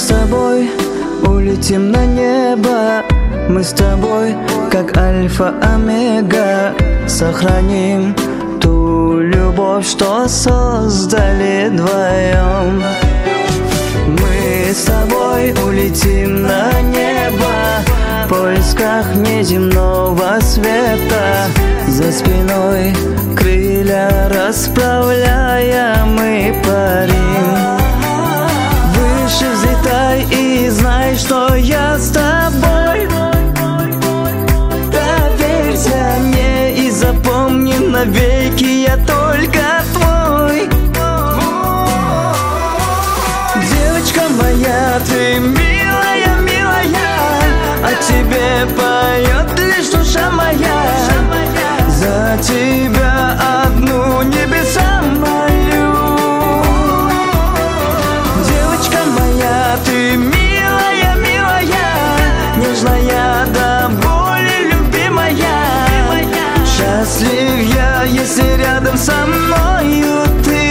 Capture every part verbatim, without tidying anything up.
с тобой улетим на небо. Мы с тобой, как альфа-омега, сохраним ту любовь, что создали вдвоем. Мы с тобой улетим на небо в поисках неземного света. За спиной крылья расправляя, мы парим. Выше взлетай и знай, что я с тобой. Доверься мне и запомни навеки, я только твой. Девочка моя, ты милая, милая, о тебе поет лишь душа моя. За тебя одну небеса молю. Девочка моя, ты милая, милая, нежная до боли любимая. Счастлив я, если рядом со мною ты.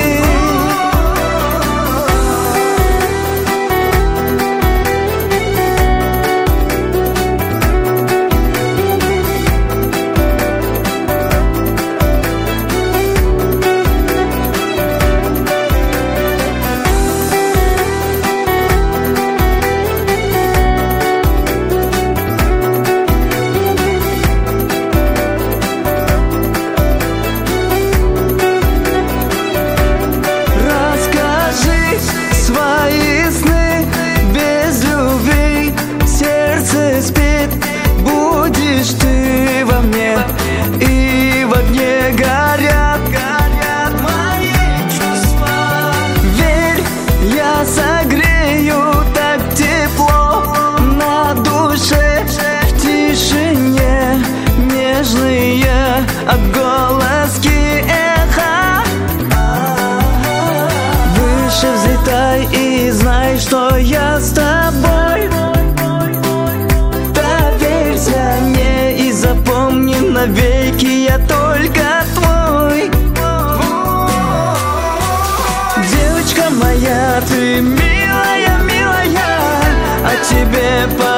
Будешь ты во мне, и в огне горят, горят мои чувства. Верь, я согрею так тепло на душе. В тишине нежные отголоски эха. Выше взлетай и знай, что я с тобой. Запомни навеки, я только твой. Девочка моя, ты милая, милая, о тебе по